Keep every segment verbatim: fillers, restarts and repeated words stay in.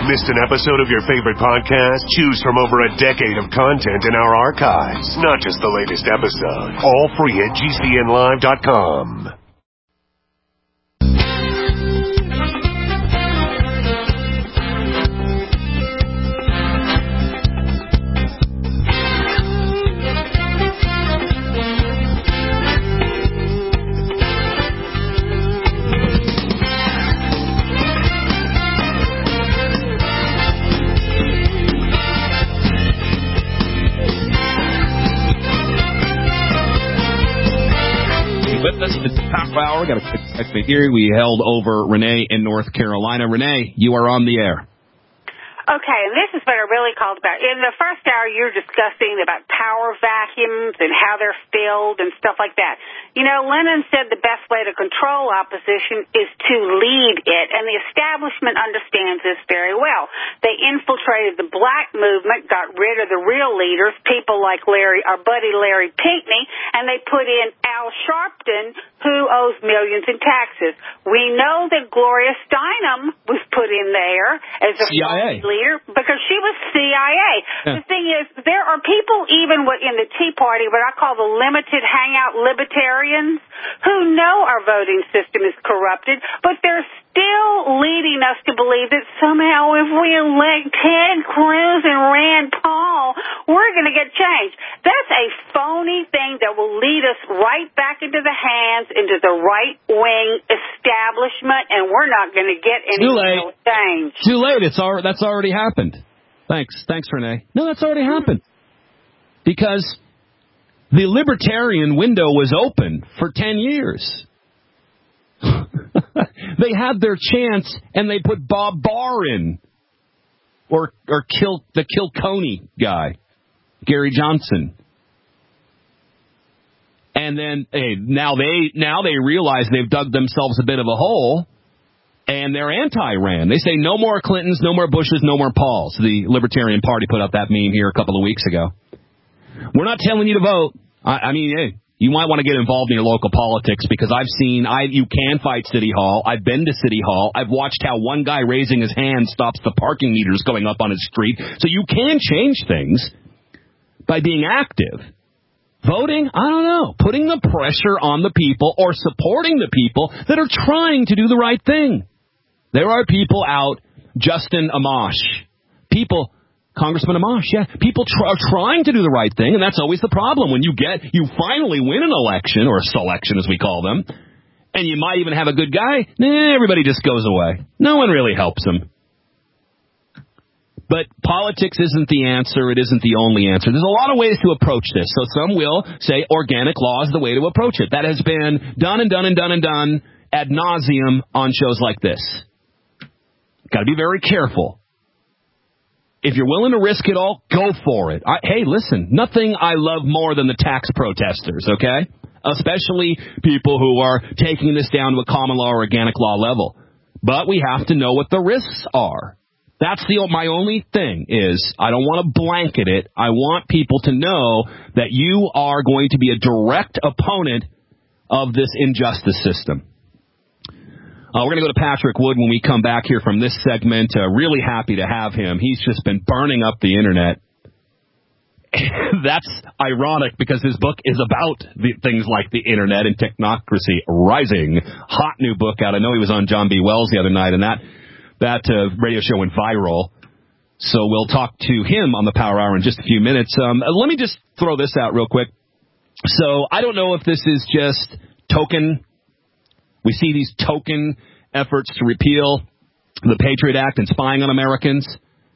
Missed an episode of your favorite podcast? Choose from over a decade of content in our archives, not just the latest episode. All free at G C N live dot com. With us, it's Power Hour. Got a quick segment here. We held over Renee in North Carolina. Renee, you are on the air. Okay, and this is what I really called about. In the first hour, you were discussing about power vacuums and how they're filled and stuff like that. You know, Lenin said the best way to control opposition is to lead it, and the establishment understands this very well. They infiltrated the black movement, got rid of the real leaders, people like Larry, our buddy Larry Pinckney, and they put in Al Sharpton, who owes millions in taxes. We know that Gloria Steinem was put in there as a C I A leader because she was C I A. Yeah. The thing is, there are people even in the Tea Party, what I call the limited hangout libertarians, who know our voting system is corrupted, but they're still leading us to believe that somehow if we elect Ted Cruz and Rand Paul, we're going to get change. That's a phony thing that will lead us right back into the hands, into the right-wing establishment, and we're not going to get any real change. Too late. It's already, that's already happened. Thanks. Thanks, Renee. No, that's already happened. Because the libertarian window was open for ten years. They had their chance, and they put Bob Barr in. Or or kill the Kilconey guy, Gary Johnson. And then hey, now they now they realize they've dug themselves a bit of a hole, and they're anti-Rand. They say no more Clintons, no more Bushes, no more Pauls. The Libertarian Party put up that meme here a couple of weeks ago. We're not telling you to vote. I, I mean, hey, you might want to get involved in your local politics because I've seen I you can fight City Hall. I've been to City Hall. I've watched how one guy raising his hand stops the parking meters going up on his street. So you can change things by being active. Voting, I don't know. Putting the pressure on the people or supporting the people that are trying to do the right thing. There are people out, Justin Amash, people... Congressman Amash, yeah. People tr- are trying to do the right thing, and that's always the problem. When you get, you finally win an election, or a selection as we call them, and you might even have a good guy, nah, everybody just goes away. No one really helps them. But politics isn't the answer. It isn't the only answer. There's a lot of ways to approach this. So some will say organic law is the way to approach it. That has been done and done and done and done ad nauseum on shows like this. Got to be very careful. If you're willing to risk it all, go for it. I, hey, listen, nothing I love more than the tax protesters, okay? Especially people who are taking this down to a common law or organic law level. But we have to know what the risks are. That's the my only thing is I don't want to blanket it. I want people to know that you are going to be a direct opponent of this injustice system. Uh, we're going to go to Patrick Wood when we come back here from this segment. Uh, really happy to have him. He's just been burning up the Internet. That's ironic because his book is about the, things like the Internet and technocracy rising. Hot new book out. I know he was on John B. Wells the other night, and that, that uh, radio show went viral. So we'll talk to him on the Power Hour in just a few minutes. Um, let me just throw this out real quick. So I don't know if this is just token... We see these token efforts to repeal the Patriot Act and spying on Americans.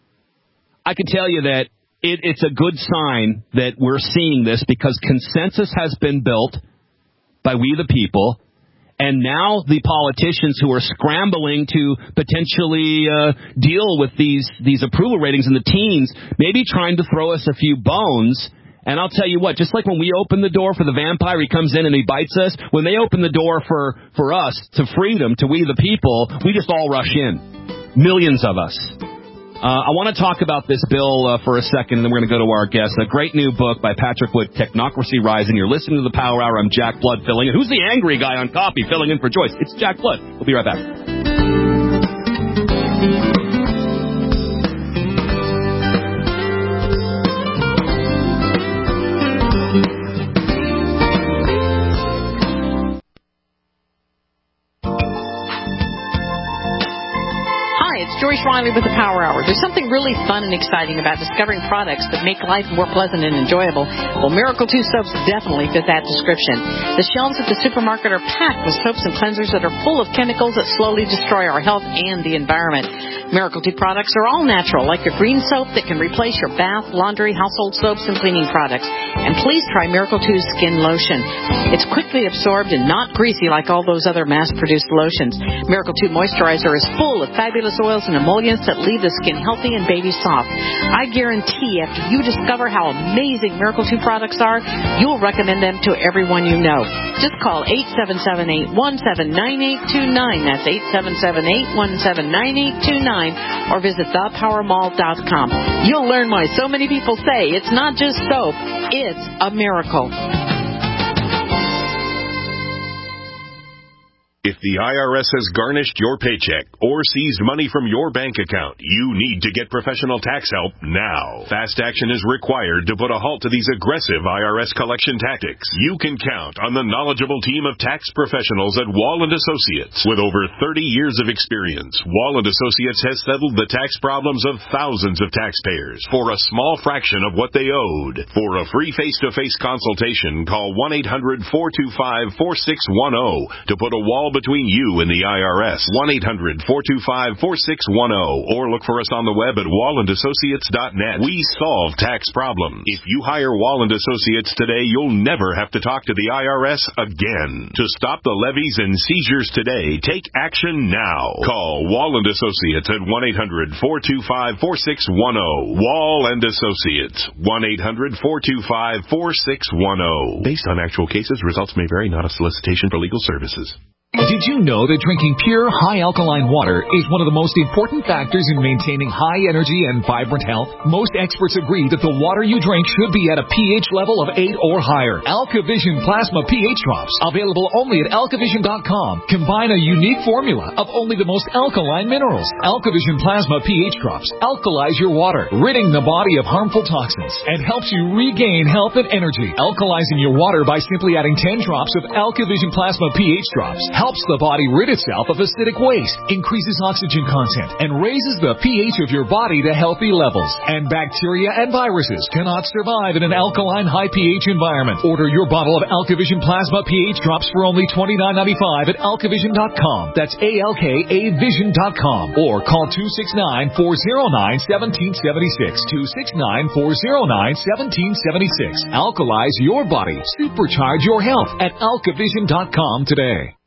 I can tell you that it, it's a good sign that we're seeing this because consensus has been built by we the people, and now the politicians who are scrambling to potentially uh, deal with these, these approval ratings in the teens, maybe trying to throw us a few bones. And I'll tell you what, just like when we open the door for the vampire, he comes in and he bites us, when they open the door for, for us, to freedom, to we the people, we just all rush in. Millions of us. Uh, I want to talk about this bill uh, for a second, and then we're going to go to our guest. A great new book by Patrick Wood, Technocracy Rising. You're listening to the Power Hour. I'm Jack Blood filling in. Who's the angry guy on copy filling in for Joyce? It's Jack Blood. We'll be right back. Joyce Riley with the Power Hour. There's something really fun and exciting about discovering products that make life more pleasant and enjoyable. Well, Miracle two soaps definitely fit that description. The shelves at the supermarket are packed with soaps and cleansers that are full of chemicals that slowly destroy our health and the environment. Miracle two products are all natural, like your green soap that can replace your bath, laundry, household soaps, and cleaning products. And please try Miracle two Skin Lotion. It's quickly absorbed and not greasy like all those other mass-produced lotions. Miracle two Moisturizer is full of fabulous oils and emollients that leave the skin healthy and baby soft. I guarantee after you discover how amazing Miracle two products are, you'll recommend them to everyone you know. Just call eight seven seven, eight one seven, nine eight two nine. That's eight seven seven, eight one seven, nine eight two nine, or visit the power mall dot com. You'll learn why so many people say it's not just soap, it's a miracle. If the I R S has garnished your paycheck or seized money from your bank account, you need to get professional tax help now. Fast action is required to put a halt to these aggressive I R S collection tactics. You can count on the knowledgeable team of tax professionals at Wall and Associates. With over thirty years of experience, Wall and Associates has settled the tax problems of thousands of taxpayers for a small fraction of what they owed. For a free face-to-face consultation, call one eight hundred, four two five, four six one zero to put a wall between you and the I R S. one eight hundred, four two five, four six one zero, or look for us on the web at wall and associates dot net. We solve tax problems. If you hire Wall and Associates today, you'll never have to talk to the I R S again. To stop the levies and seizures today, take action now. Call Wall and Associates at one eight hundred, four two five, four six one zero. Wall and Associates, one eight hundred, four two five, four six one zero. Based on actual cases, results may vary, not a solicitation for legal services. Did you know that drinking pure, high-alkaline water is one of the most important factors in maintaining high energy and vibrant health? Most experts agree that the water you drink should be at a pH level of eight or higher. AlkaVision Plasma pH Drops, available only at alkavision dot com, combine a unique formula of only the most alkaline minerals. AlkaVision Plasma pH Drops alkalize your water, ridding the body of harmful toxins, and helps you regain health and energy. Alkalizing your water by simply adding ten drops of AlkaVision Plasma pH Drops helps the body rid itself of acidic waste, increases oxygen content, and raises the pH of your body to healthy levels. And bacteria and viruses cannot survive in an alkaline high pH environment. Order your bottle of AlkaVision Plasma pH Drops for only twenty-nine ninety-five at alkavision dot com. That's A L K A vision dot com. Or call two six nine, four zero nine, one seven seven six. two six nine, four zero nine, one seven seven six. Alkalize your body. Supercharge your health at alkavision dot com today.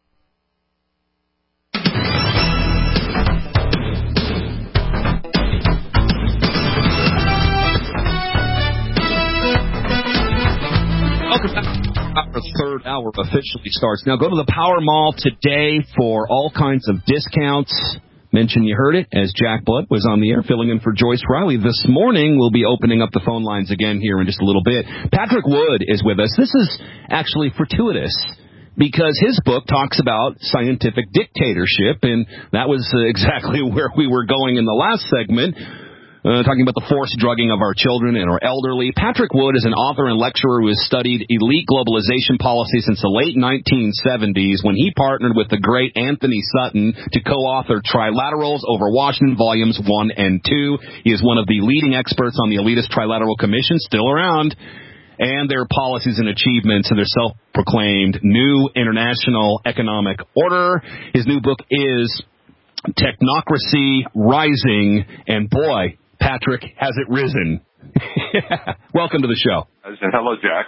Our third hour officially starts. Now go to the Power Mall today for all kinds of discounts. Mention you heard it as Jack Blood was on the air filling in for Joyce Riley. This morning we'll be opening up the phone lines again here in just a little bit. Patrick Wood is with us. This is actually fortuitous because his book talks about scientific dictatorship, and that was uh, exactly where we were going in the last segment. Uh, talking about the forced drugging of our children and our elderly. Patrick Wood is an author and lecturer who has studied elite globalization policy since the late nineteen seventies when he partnered with the great Anthony Sutton to co-author Trilaterals over Washington Volumes one and two. He is one of the leading experts on the elitist Trilateral Commission, still around, and their policies and achievements and their self-proclaimed new international economic order. His new book is Technocracy Rising, and boy, Patrick, has it risen. Welcome to the show. Hello, Jack.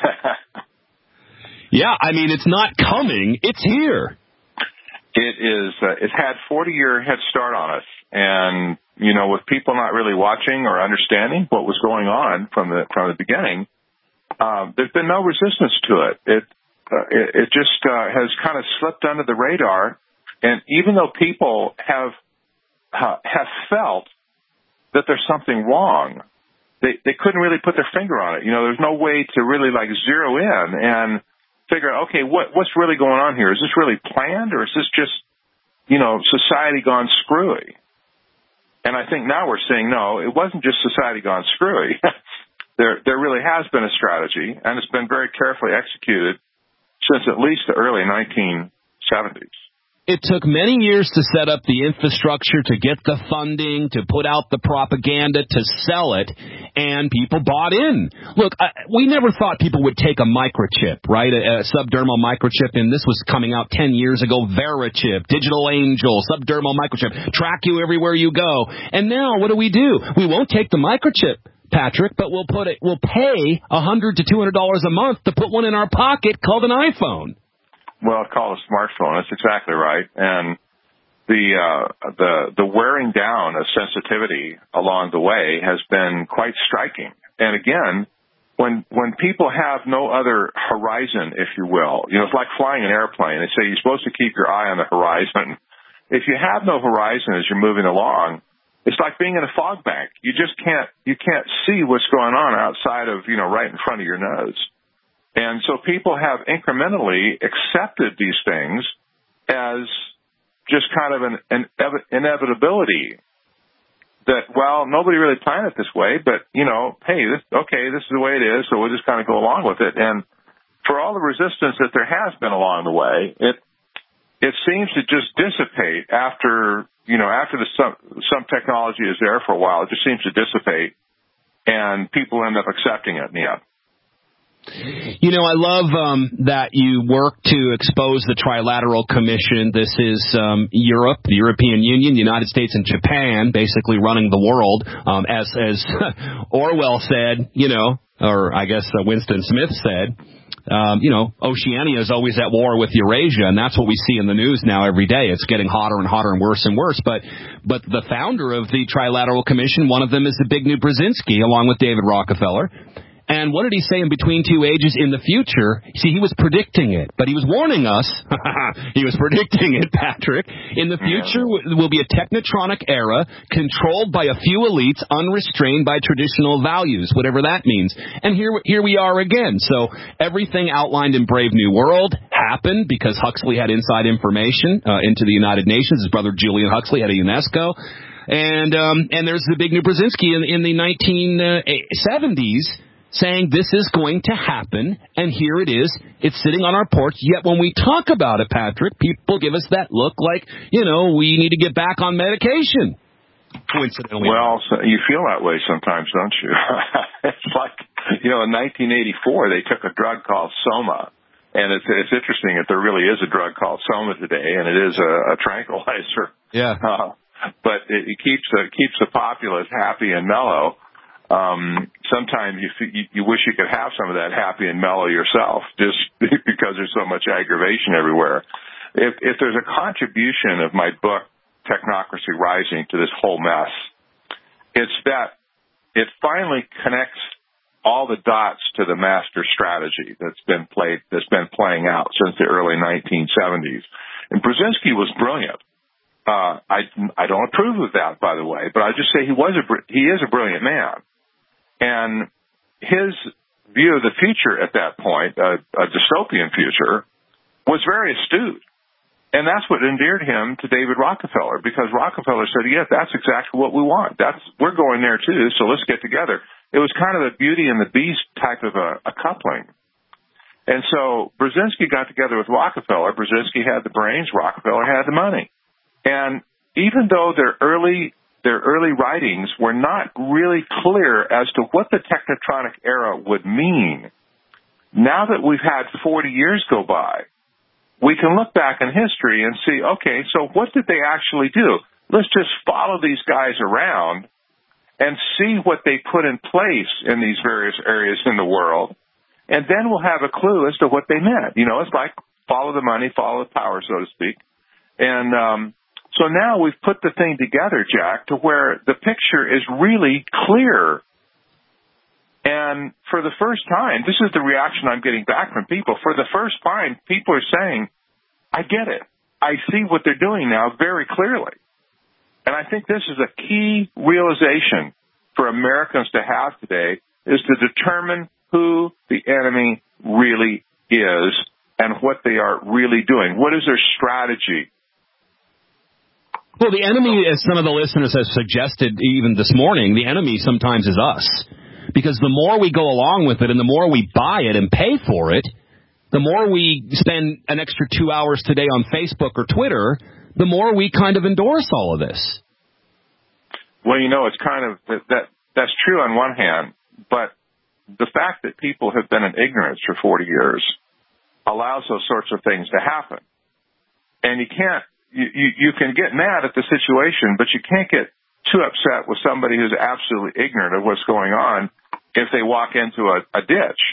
Yeah, I mean, it's not coming. It's here. It is. Uh, it's had forty-year head start on us. And, you know, with people not really watching or understanding what was going on from the from the beginning, um, there's been no resistance to it. It, uh, it, it just uh, has kind of slipped under the radar. And even though people have uh, have felt that there's something wrong, they they couldn't really put their finger on it. You know, there's no way to really like zero in and figure out, okay, what what's really going on here? Is this really planned, or is this just, you know, society gone screwy? And I think now we're saying, no, it wasn't just society gone screwy. there there really has been a strategy, and it's been very carefully executed since at least the early nineteen seventies. It took many years to set up the infrastructure, to get the funding, to put out the propaganda, to sell it, and people bought in. Look, I, we never thought people would take a microchip, right, a, a subdermal microchip, and this was coming out ten years ago, Verichip, Digital Angel, subdermal microchip, track you everywhere you go. And now what do we do? We won't take the microchip, Patrick, but we'll put it, we'll pay one hundred to two hundred dollars a month to put one in our pocket called an iPhone. Well, call it a smartphone. That's exactly right. And the uh, the the wearing down of sensitivity along the way has been quite striking. And again, when when people have no other horizon, if you will, you know, it's like flying an airplane. They say you're supposed to keep your eye on the horizon. If you have no horizon as you're moving along, it's like being in a fog bank. You just can't you can't see what's going on outside of, you know, right in front of your nose. And so people have incrementally accepted these things as just kind of an, an inevitability that, well, nobody really planned it this way, but, you know, hey, this, okay, this is the way it is, so we'll just kind of go along with it. And for all the resistance that there has been along the way, it it seems to just dissipate after, you know, after the some, some technology is there for a while. It just seems to dissipate, and people end up accepting it in the end. You know, I love um, that you work to expose the Trilateral Commission. This is um, Europe, the European Union, the United States, and Japan basically running the world. Um, as as Orwell said, you know, or I guess uh, Winston Smith said, um, you know, Oceania is always at war with Eurasia, and that's what we see in the news now every day. It's getting hotter and hotter and worse and worse. But but the founder of the Trilateral Commission, one of them is Zbigniew Brzezinski, along with David Rockefeller. And what did he say in Between Two Ages in the future? See, he was predicting it, but he was warning us. He was predicting it, Patrick. In the future will be a technotronic era controlled by a few elites, unrestrained by traditional values, whatever that means. And here, here we are again. So everything outlined in Brave New World happened because Huxley had inside information uh, into the United Nations. His brother Julian Huxley had a UNESCO. And um, and there's the Zbigniew Brzezinski in, in the nineteen seventies. Saying this is going to happen, and here it is. It's sitting on our porch, yet when we talk about it, Patrick, people give us that look like, you know, we need to get back on medication. Coincidentally. Well, so you feel that way sometimes, don't you? It's like, you know, in nineteen eighty-four, they took a drug called Soma, and it's, it's interesting that there really is a drug called Soma today, and it is a, a tranquilizer. Yeah. Uh, but it, it keeps the, keeps the populace happy and mellow. Um, sometimes you, you you wish you could have some of that happy and mellow yourself, just because there's so much aggravation everywhere. If, if there's a contribution of my book, Technocracy Rising, to this whole mess, it's that it finally connects all the dots to the master strategy that's been played, that's been playing out since the early nineteen seventies. And Brzezinski was brilliant. Uh, I I don't approve of that, by the way, but I just say he was a he is a brilliant man. And his view of the future at that point, a, a dystopian future, was very astute. And that's what endeared him to David Rockefeller, because Rockefeller said, yeah, that's exactly what we want. That's, we're going there too, so let's get together. It was kind of a Beauty and the Beast type of a, a coupling. And so Brzezinski got together with Rockefeller. Brzezinski had the brains, Rockefeller had the money. And even though their early Their early writings were not really clear as to what the technotronic era would mean. Now that we've had forty years go by, we can look back in history and see, okay, so what did they actually do? Let's just follow these guys around and see what they put in place in these various areas in the world, and then we'll have a clue as to what they meant. You know, it's like follow the money, follow the power, so to speak. And um So now we've put the thing together, Jack, to where the picture is really clear. And for the first time, this is the reaction I'm getting back from people. For the first time, people are saying, I get it. I see what they're doing now very clearly. And I think this is a key realization for Americans to have today, is to determine who the enemy really is and what they are really doing. What is their strategy? Well, the enemy, as some of the listeners have suggested even this morning, the enemy sometimes is us. Because the more we go along with it and the more we buy it and pay for it, the more we spend an extra two hours today on Facebook or Twitter, the more we kind of endorse all of this. Well, you know, it's kind of that, that that's true on one hand, but the fact that people have been in ignorance for forty years allows those sorts of things to happen. And you can't, you, you, you can get mad at the situation, but you can't get too upset with somebody who's absolutely ignorant of what's going on if they walk into a, a ditch.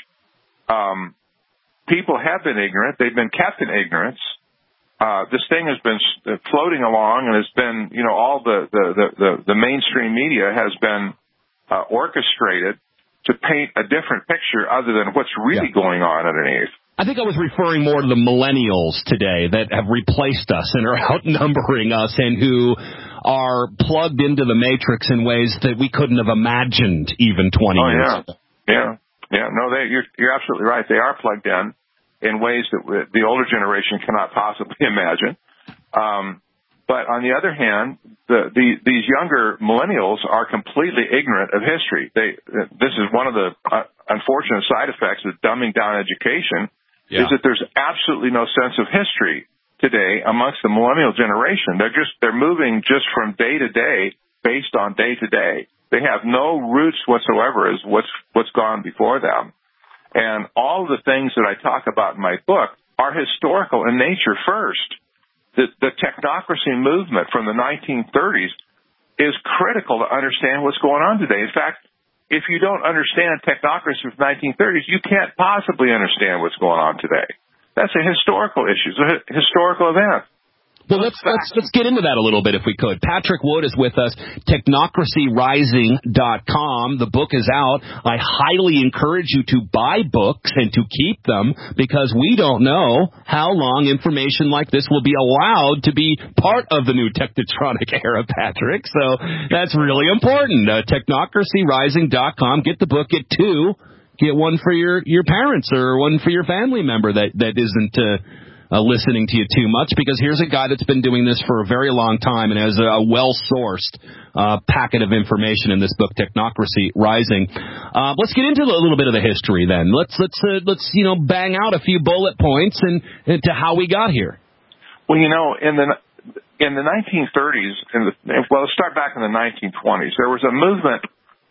Um, people have been ignorant. They've been kept in ignorance. Uh, this thing has been floating along, and it's been, you know, all the, the, the, the, the mainstream media has been uh, orchestrated to paint a different picture other than what's really yeah. going on underneath. I think I was referring more to the millennials today that have replaced us and are outnumbering us and who are plugged into the matrix in ways that we couldn't have imagined even twenty oh, years yeah. ago. Yeah, yeah. No, they, you're, you're absolutely right. They are plugged in in ways that the older generation cannot possibly imagine. Um, but on the other hand, the, the, these younger millennials are completely ignorant of history. They, this is one of the uh, unfortunate side effects of dumbing down education. Yeah. Is that there's absolutely no sense of history today amongst the millennial generation. They're just, they're moving just from day to day based on day to day. They have no roots whatsoever as what's, what's gone before them. And all of the things that I talk about in my book are historical in nature first. The, the technocracy movement from the nineteen thirties is critical to understand what's going on today. In fact, if you don't understand technocracy from the nineteen thirties, you can't possibly understand what's going on today. That's a historical issue. It's a historical event. Well, let's, let's, let's get into that a little bit if we could. Patrick Wood is with us, technocracy rising dot com. The book is out. I highly encourage you to buy books and to keep them because we don't know how long information like this will be allowed to be part of the new Technotronic era, Patrick. So that's really important. Uh, technocracy rising dot com. Get the book. Get two. Get one for your, your parents or one for your family member that, that isn't... Uh, Uh, listening to you too much, because here's a guy that's been doing this for a very long time and has a well-sourced uh, packet of information in this book, Technocracy Rising. Uh, let's get into a little bit of the history then. Let's let's uh, let's you know bang out a few bullet points and, and to how we got here. Well, you know, in the in the nineteen thirties, in the, well, let's start back in the nineteen twenties. There was a movement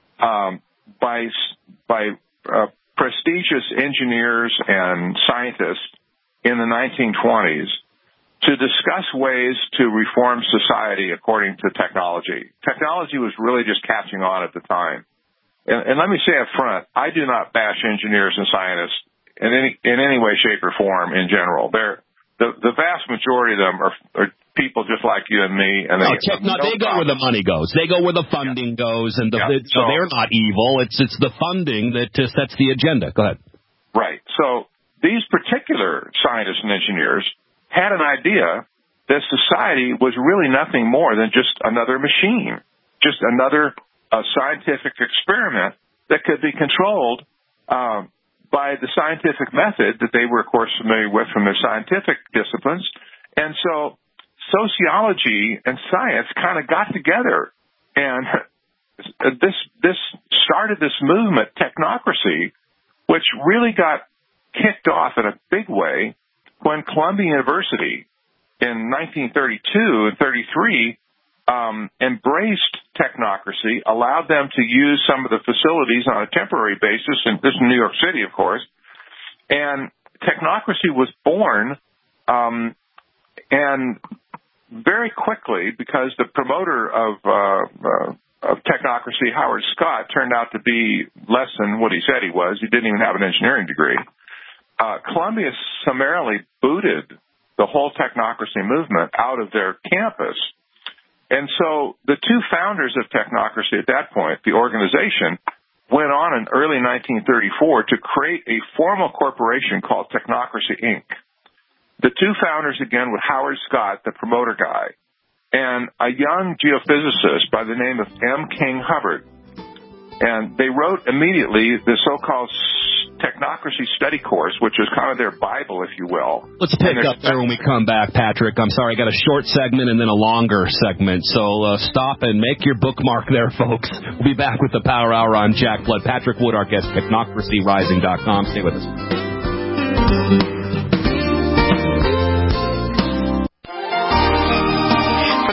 um, by by uh, prestigious engineers and scientists in the nineteen twenties to discuss ways to reform society according to technology. Technology was really just catching on at the time. And, and let me say up front, I do not bash engineers and scientists in any in any way, shape, or form in general. They're, the, the vast majority of them are, are people just like you and me. And they, no, tech, no, no they go where the money goes. They go where the funding yeah. goes, and the, yeah. so, so they're not evil. It's, it's the funding that uh, sets the agenda. Go ahead. Right. So these particular scientists and engineers had an idea that society was really nothing more than just another machine, just another uh, scientific experiment that could be controlled um, by the scientific method that they were, of course, familiar with from their scientific disciplines. And so sociology and science kind of got together, and this this started this movement, technocracy, which really got kicked off in a big way when Columbia University in nineteen thirty-two and thirty-three um, embraced technocracy, allowed them to use some of the facilities on a temporary basis, and this is New York City, of course, and technocracy was born, um, and very quickly, because the promoter of, uh, uh, of technocracy, Howard Scott, turned out to be less than what he said he was. He didn't even have an engineering degree. Uh, Columbia summarily booted the whole technocracy movement out of their campus. And so the two founders of technocracy at that point, the organization, went on in early nineteen thirty-four to create a formal corporation called Technocracy, Incorporated. The two founders, again, were Howard Scott, the promoter guy, and a young geophysicist by the name of M. King Hubbard. And they wrote immediately the so-called Technocracy Study Course, which is kind of their Bible, if you will. Let's pick up there when we come back, Patrick. I'm sorry, I got a short segment and then a longer segment, so uh, stop and make your bookmark there, folks. We'll be back with the Power Hour on Jack Blood. Patrick Wood, our guest, technocracy rising dot com. Stay with us.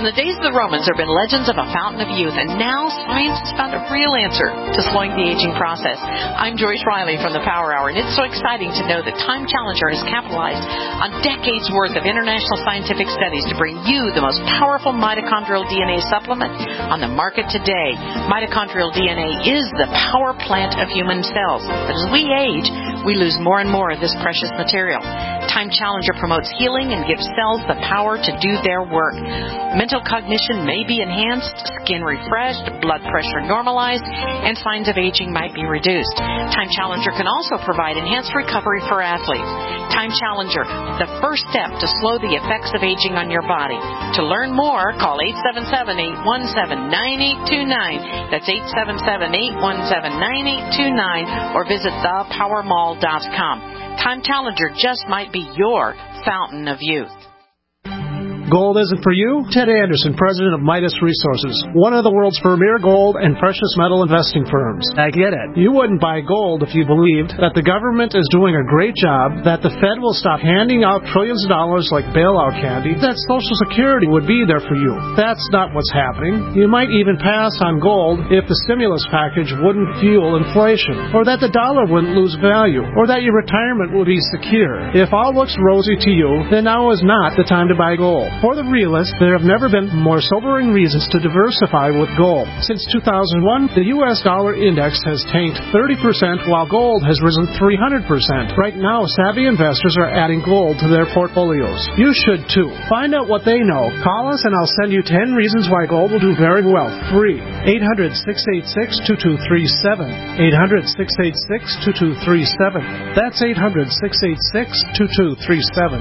From the days of the Romans, there have been legends of a fountain of youth, and now science has found a real answer to slowing the aging process. I'm Joyce Riley from the Power Hour, and it's so exciting to know that Time Challenger has capitalized on decades' worth of international scientific studies to bring you the most powerful mitochondrial D N A supplement on the market today. Mitochondrial D N A is the power plant of human cells, but as we age, we lose more and more of this precious material. Time Challenger promotes healing and gives cells the power to do their work. Mental cognition may be enhanced, skin refreshed, blood pressure normalized, and signs of aging might be reduced. Time Challenger can also provide enhanced recovery for athletes. Time Challenger, the first step to slow the effects of aging on your body. To learn more, call eight seven seven, eight one seven, nine eight two nine. That's eight seven seven, eight one seven, nine eight two nine, or visit the power mall dot com. Time Challenger just might be your fountain of youth. Gold isn't for you? Ted Anderson, president of Midas Resources, one of the world's premier gold and precious metal investing firms. I get it. You wouldn't buy gold if you believed that the government is doing a great job, that the Fed will stop handing out trillions of dollars like bailout candy, that Social Security would be there for you. That's not what's happening. You might even pass on gold if the stimulus package wouldn't fuel inflation, or that the dollar wouldn't lose value, or that your retirement would be secure. If all looks rosy to you, then now is not the time to buy gold. For the realist, there have never been more sobering reasons to diversify with gold. Since two thousand one, the U S dollar index has tanked thirty percent while gold has risen three hundred percent. Right now, savvy investors are adding gold to their portfolios. You should too. Find out what they know. Call us and I'll send you ten reasons why gold will do very well. Free. eight hundred, six eight six, two two three seven. eight hundred, six eight six, two two three seven. That's eight hundred, six eight six, two two three seven.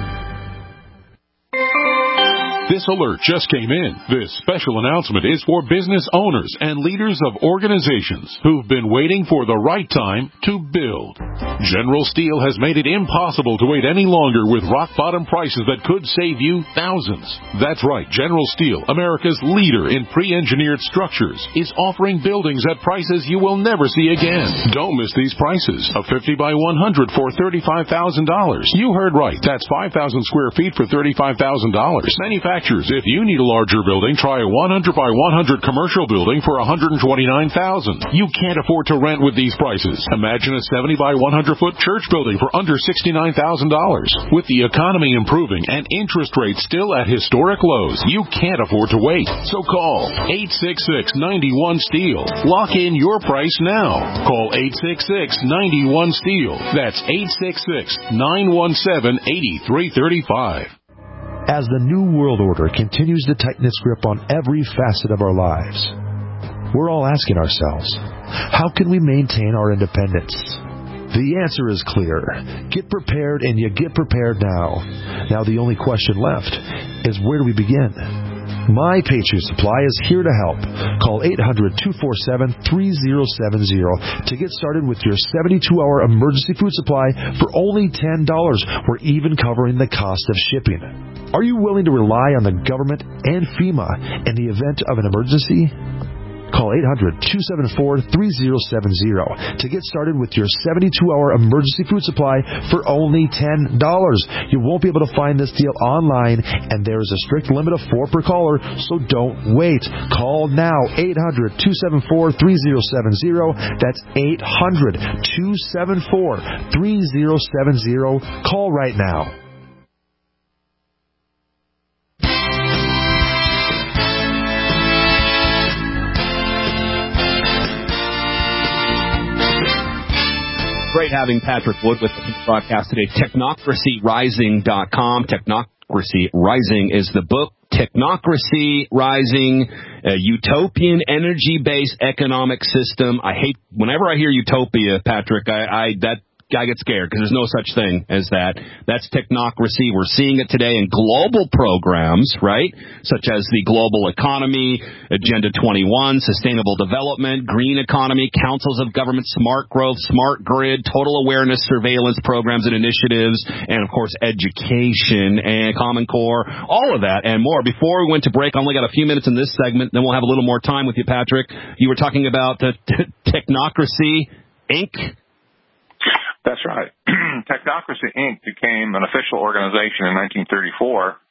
This alert just came in. This special announcement is for business owners and leaders of organizations who've been waiting for the right time to build. General Steel has made it impossible to wait any longer with rock-bottom prices that could save you thousands. That's right. General Steel, America's leader in pre-engineered structures, is offering buildings at prices you will never see again. Don't miss these prices. A fifty by one hundred for thirty-five thousand dollars. You heard right. That's five thousand square feet for thirty-five thousand dollars. Manufactured If you need a larger building, try a one hundred by one hundred commercial building for one hundred twenty-nine thousand dollars. You can't afford to rent with these prices. Imagine a seventy by one hundred foot church building for under sixty-nine thousand dollars. With the economy improving and interest rates still at historic lows, you can't afford to wait. So call eight six six, nine one, STEEL. Lock in your price now. Call eight six six, nine one, STEEL. That's eight six six, nine one seven, eight three three five. As the New World Order continues to tighten its grip on every facet of our lives, we're all asking ourselves, how can we maintain our independence? The answer is clear. Get prepared, and you get prepared now. Now the only question left is, where do we begin? My Patriot Supply is here to help. Call eight hundred, two four seven, three zero seven zero to get started with your seventy-two hour emergency food supply for only ten dollars. We're even covering the cost of shipping. Are you willing to rely on the government and FEMA in the event of an emergency? Call eight hundred, two seven four, three zero seven zero to get started with your seventy-two hour emergency food supply for only ten dollars. You won't be able to find this deal online, and there is a strict limit of four per caller, so don't wait. Call now, eight hundred, two seven four, three zero seven zero. That's eight hundred, two seven four, three zero seven zero. Call right now. Great having Patrick Wood with the broadcast today. Technocracy Rising dot com. Technocracy Rising is the book. Technocracy Rising, a utopian energy-based economic system. I hate, whenever I hear utopia, Patrick, I, I that I get scared because there's no such thing as that. That's technocracy. We're seeing it today in global programs, right, such as the global economy, Agenda twenty-one, sustainable development, green economy, councils of government, smart growth, smart grid, total awareness surveillance programs and initiatives, and, of course, education and Common Core, all of that and more. Before we went to break, I only got a few minutes in this segment, then we'll have a little more time with you, Patrick. You were talking about the t- Technocracy, Incorporated. That's right. Technocracy, Incorporated became an official organization in nineteen thirty-four,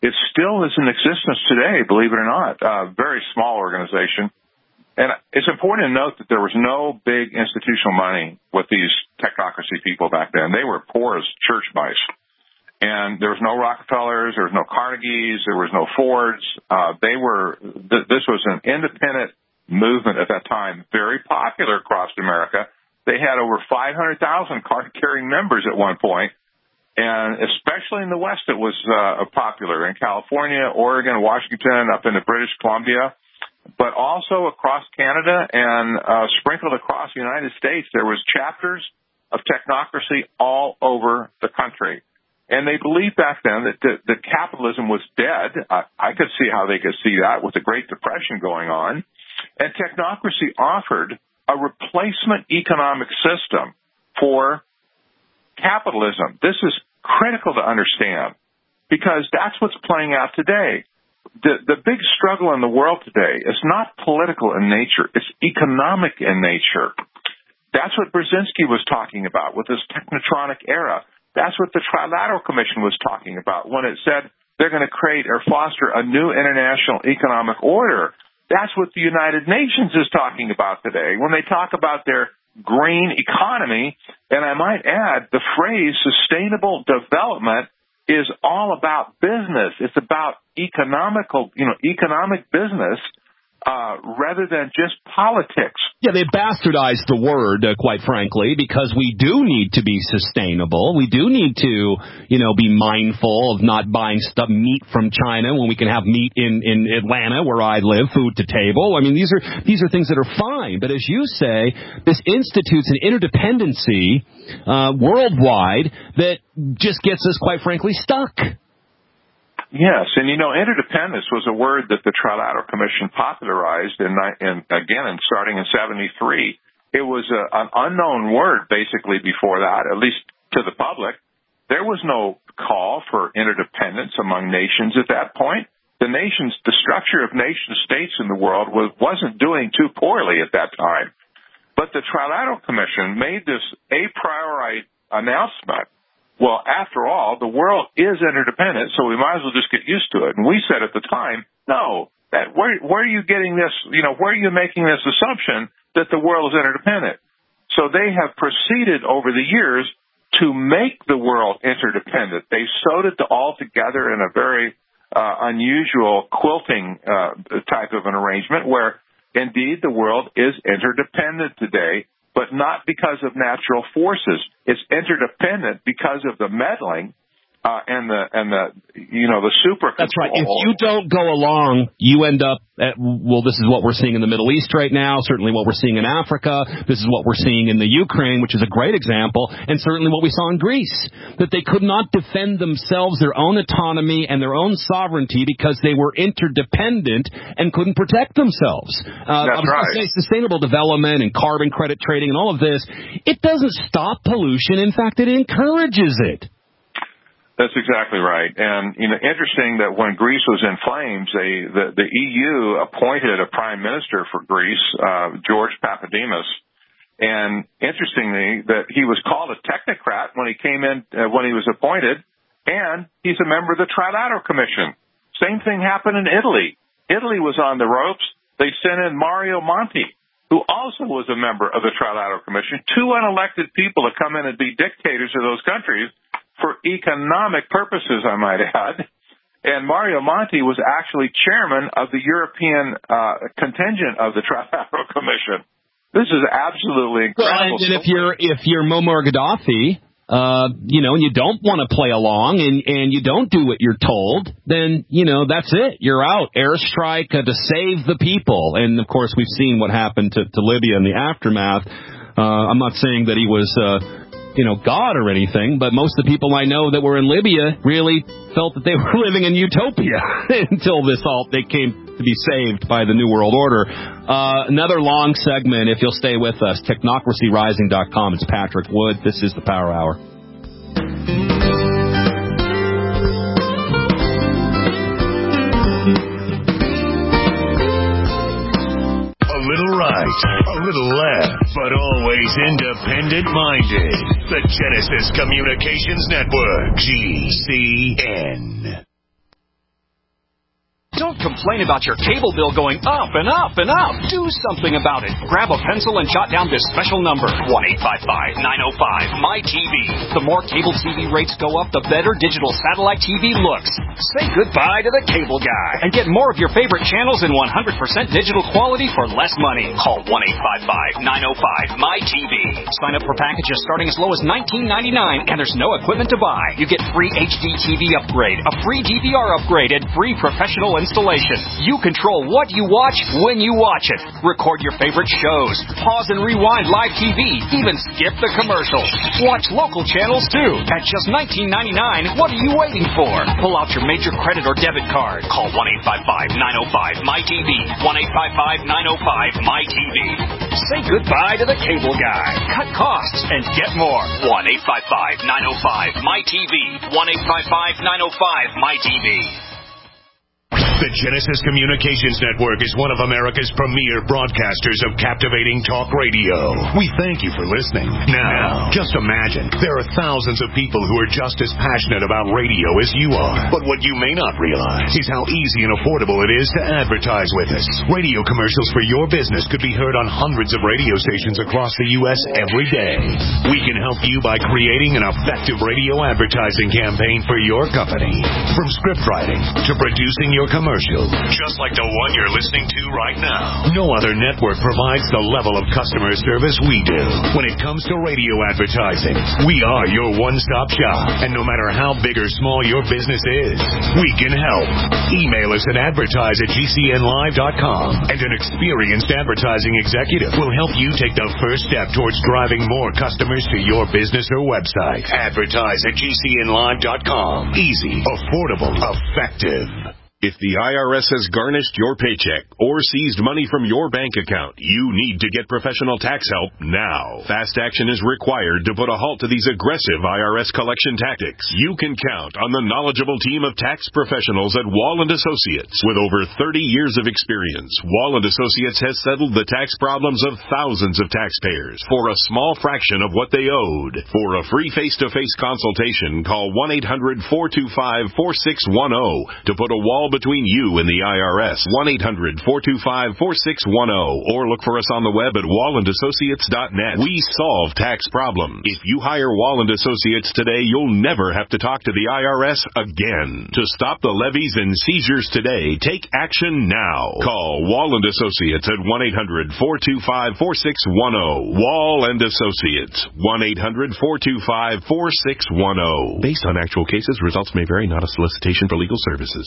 it still is in existence today, believe it or not. A very small organization. And it's important to note that there was no big institutional money with these technocracy people back then. They were poor as church mice. And there was no Rockefellers, there was no Carnegies, there was no Fords. Uh, they were, th- this was an independent movement at that time, very popular across America. They had over five hundred thousand card-carrying members at one point. And especially in the West, it was uh, popular. In California, Oregon, Washington, up in the British Columbia, but also across Canada and uh, sprinkled across the United States. There was chapters of technocracy all over the country. And they believed back then that, that, that capitalism was dead. I, I could see how they could see that with the Great Depression going on. And technocracy offered a replacement economic system for capitalism. This is critical to understand because that's what's playing out today. The, the big struggle in the world today is not political in nature. It's economic in nature. That's what Brzezinski was talking about with this technotronic era. That's what the Trilateral Commission was talking about when it said they're going to create or foster a new international economic order. That's what the United Nations is talking about today when they talk about their green economy. And I might add, the phrase sustainable development is all about business. It's about economical, you know, economic business uh, rather than just politics. Yeah, they bastardized the word, uh, quite frankly, because we do need to be sustainable. We do need to, you know, be mindful of not buying stuff, meat from China when we can have meat in, in Atlanta, where I live, food to table. I mean, these are these are things that are fine. But as you say, this institutes an interdependency uh, worldwide that just gets us, quite frankly, stuck. Yes, and you know, interdependence was a word that the Trilateral Commission popularized, in, in again, in starting in seventy-three. It was a, an unknown word, basically, before that, at least to the public. There was no call for interdependence among nations at that point. The nations, the structure of nation states in the world was, wasn't doing too poorly at that time. But the Trilateral Commission made this a priori announcement. Well, after all, the world is interdependent, so we might as well just get used to it. And we said at the time, no, that where, where are you getting this, you know, where are you making this assumption that the world is interdependent? So they have proceeded over the years to make the world interdependent. They sewed it all together in a very uh, unusual quilting uh, type of an arrangement where, indeed, the world is interdependent today, but not because of natural forces. It's interdependent because of the meddling uh, and the and the you know the super. That's right. If you don't go along, you end up at, well. This is what we're seeing in the Middle East right now. Certainly, what we're seeing in Africa. This is what we're seeing in the Ukraine, which is a great example, and certainly what we saw in Greece. That they could not defend themselves, their own autonomy and their own sovereignty, because they were interdependent and couldn't protect themselves. Uh, That's I was right. going to say sustainable development and carbon credit trading and all of this. It doesn't stop pollution. In fact, it encourages it. That's exactly right. And, you know, interesting that when Greece was in flames, they, the, the E U appointed a prime minister for Greece, uh, George Papademos. And interestingly, that he was called a technocrat when he came in, uh, when he was appointed, and he's a member of the Trilateral Commission. Same thing happened in Italy. Italy was on the ropes. They sent in Mario Monti, who also was a member of the Trilateral Commission, two unelected people to come in and be dictators of those countries for economic purposes, I might add. And Mario Monti was actually chairman of the European uh, contingent of the Trilateral Commission. This is absolutely incredible. Well, and if you're if you're Muammar Gaddafi, uh, you know, and you don't want to play along and, and you don't do what you're told, then, you know, that's it. You're out. Airstrike uh, to save the people. And, of course, we've seen what happened to, to Libya in the aftermath. Uh, I'm not saying that he was... Uh, you know, God or anything, but most of the people I know that were in Libya really felt that they were living in utopia until this all, they came to be saved by the New World Order. Uh, another long segment, if you'll stay with us, technocracy rising dot com. It's Patrick Wood. This is the Power Hour. A little left, but always independent-minded. The Genesis Communications Network, G C N. Don't complain about your cable bill going up and up and up. Do something about it. Grab a pencil and jot down this special number, one eight five five, nine oh five, M Y T V. The more cable T V rates go up, the better digital satellite T V looks. Say goodbye to the cable guy and get more of your favorite channels in one hundred percent digital quality for less money. Call one eight five five, nine oh five, M Y T V. Sign up for packages starting as low as nineteen ninety-nine, and there's no equipment to buy. You get free H D T V upgrade, a free D V R upgrade, and free professional installation. You control what you watch when you watch it. Record your favorite shows. Pause and rewind live T V. Even skip the commercials. Watch local channels too. At just nineteen ninety-nine, what are you waiting for? Pull out your major credit or debit card. Call one eight five five, nine oh five, M Y T V. one eight five five, nine oh five, M Y T V. Say goodbye to the cable guy. Cut costs and get more. one eight five five, nine oh five, M Y T V. one eight five five, nine oh five, M Y T V. The Genesis Communications Network is one of America's premier broadcasters of captivating talk radio. We thank you for listening. Now, just imagine, there are thousands of people who are just as passionate about radio as you are. But what you may not realize is how easy and affordable it is to advertise with us. Radio commercials for your business could be heard on hundreds of radio stations across the U S every day. We can help you by creating an effective radio advertising campaign for your company. From script writing to producing your commercial, just like the one you're listening to right now. No other network provides the level of customer service we do. When it comes to radio advertising, we are your one-stop shop. And no matter how big or small your business is, we can help. Email us at advertise at G C N live dot com, and an experienced advertising executive will help you take the first step towards driving more customers to your business or website. Advertise at G C N live dot com. Easy, affordable, effective. If the I R S has garnished your paycheck or seized money from your bank account, you need to get professional tax help now. Fast action is required to put a halt to these aggressive I R S collection tactics. You can count on the knowledgeable team of tax professionals at Wall and Associates. With over thirty years of experience, Wall and Associates has settled the tax problems of thousands of taxpayers for a small fraction of what they owed. For a free face-to-face consultation, call one eight hundred, four two five, four six one zero to put a wall between you and the I R S. one eight hundred, four two five, four six one zero, or look for us on the web at wall and associates dot net. We solve tax problems. If you hire Wall and Associates today, you'll never have to talk to the I R S again. To stop the levies and seizures today, take action now. Call Wall and Associates at one eight hundred, four two five, four six one zero. Wall and Associates, one eight hundred, four two five, four six one zero. Based on actual cases, results may vary, not a solicitation for legal services.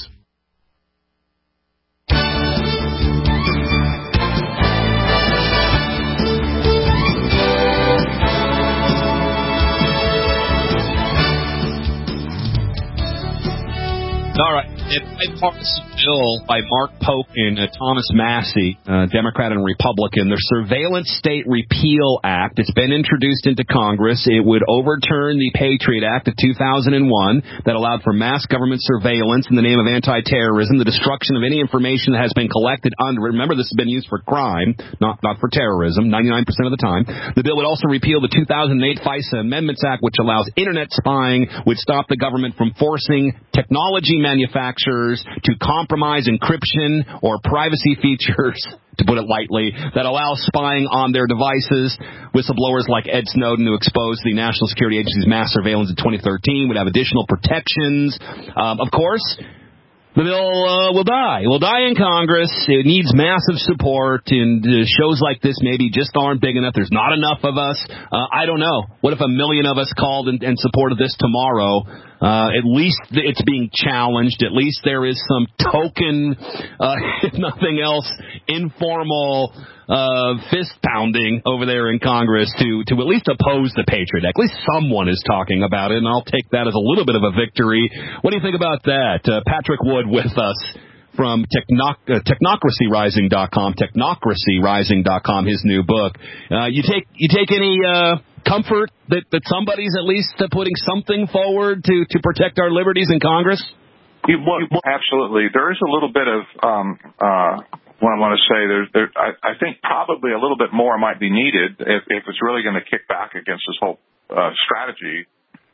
All right. A bipartisan bill by Mark Polk and uh, Thomas Massey, uh, Democrat and Republican, the Surveillance State Repeal Act. It's been introduced into Congress. It would overturn the Patriot Act of two thousand one that allowed for mass government surveillance in the name of anti-terrorism, the destruction of any information that has been collected under. Remember, this has been used for crime, not not for terrorism, ninety-nine percent of the time. The bill would also repeal the two thousand eight FISA Amendments Act, which allows Internet spying, would stop the government from forcing technology manufacturers to compromise encryption or privacy features, to put it lightly, that allow spying on their devices. Whistleblowers like Ed Snowden, who exposed the National Security Agency's mass surveillance in twenty thirteen, would have additional protections. Um, of course, the bill uh, will die. It will die in Congress. It needs massive support, and uh, shows like this maybe just aren't big enough. There's not enough of us. Uh, I don't know. What if a million of us called and, and supported this tomorrow? Uh, at least it's being challenged. At least there is some token, uh, if nothing else, informal uh, fist pounding over there in Congress to, to at least oppose the Patriot Act. At least someone is talking about it, and I'll take that as a little bit of a victory. What do you think about that? Uh, Patrick Wood with us from technoc- uh, technocracy rising dot com, technocracy rising dot com, his new book. Uh, you take you take any uh, comfort that, that somebody's at least uh, putting something forward to, to protect our liberties in Congress? You, well, absolutely. There is a little bit of um, uh, what I want to say. There's, there, I, I think probably a little bit more might be needed if, if it's really going to kick back against this whole uh, strategy.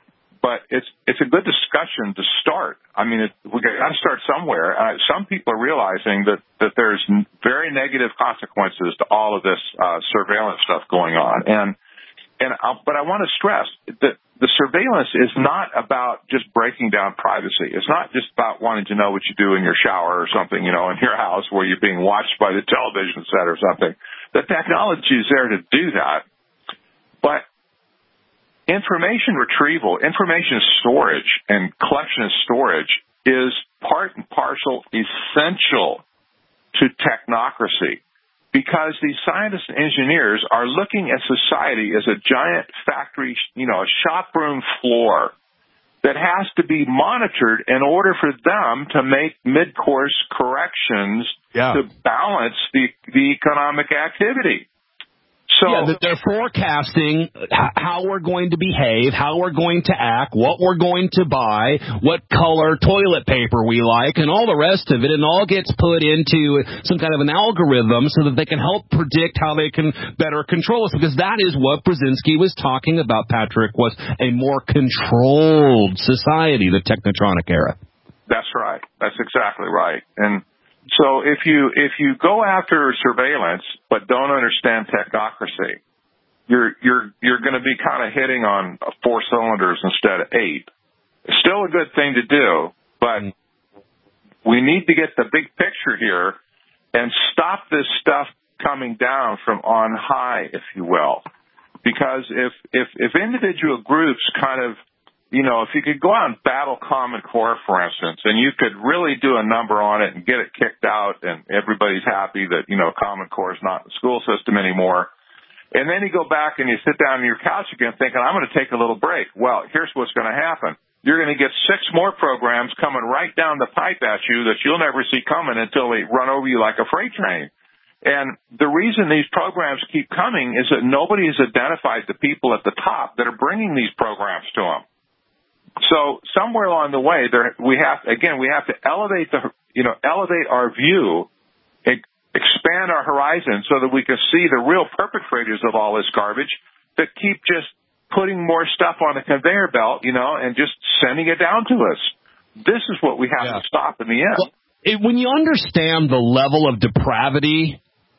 but it's it's a good discussion to start. I mean, it, we got to start somewhere. Uh, some people are realizing that, that there's very negative consequences to all of this uh, surveillance stuff going on. And and I'll, but I want to stress that the surveillance is not about just breaking down privacy. It's not just about wanting to know what you do in your shower or something, you know, in your house where you're being watched by the television set or something. The technology is there to do that, but information retrieval, information storage, and collection and storage is part and parcel essential to technocracy, because these scientists and engineers are looking at society as a giant factory, you know, a shop room floor that has to be monitored in order for them to make mid-course corrections yeah. to balance the, the economic activity. So, yeah, that they're forecasting how we're going to behave, how we're going to act, what we're going to buy, what color toilet paper we like, and all the rest of it, and all gets put into some kind of an algorithm so that they can help predict how they can better control us, because that is what Brzezinski was talking about, Patrick, was a more controlled society, the Technotronic era. That's right. That's exactly right. And so if you if you go after surveillance but don't understand technocracy, you're you're you're going to be kind of hitting on four cylinders instead of eight. It's still a good thing to do, but we need to get the big picture here and stop this stuff coming down from on high, if you will. Because if if if individual groups kind of, you know, if you could go out and battle Common Core, for instance, and you could really do a number on it and get it kicked out and everybody's happy that, you know, Common Core is not in the school system anymore. And then you go back and you sit down on your couch again thinking, I'm going to take a little break. Well, here's what's going to happen. You're going to get six more programs coming right down the pipe at you that you'll never see coming until they run over you like a freight train. And the reason these programs keep coming is that nobody has identified the people at the top that are bringing these programs to them. So somewhere along the way, there we have again we have to elevate the you know elevate our view, expand our horizon so that we can see the real perpetrators of all this garbage that keep just putting more stuff on the conveyor belt, you know, and just sending it down to us. This is what we have yeah. to stop in the end. Well, it, when you understand the level of depravity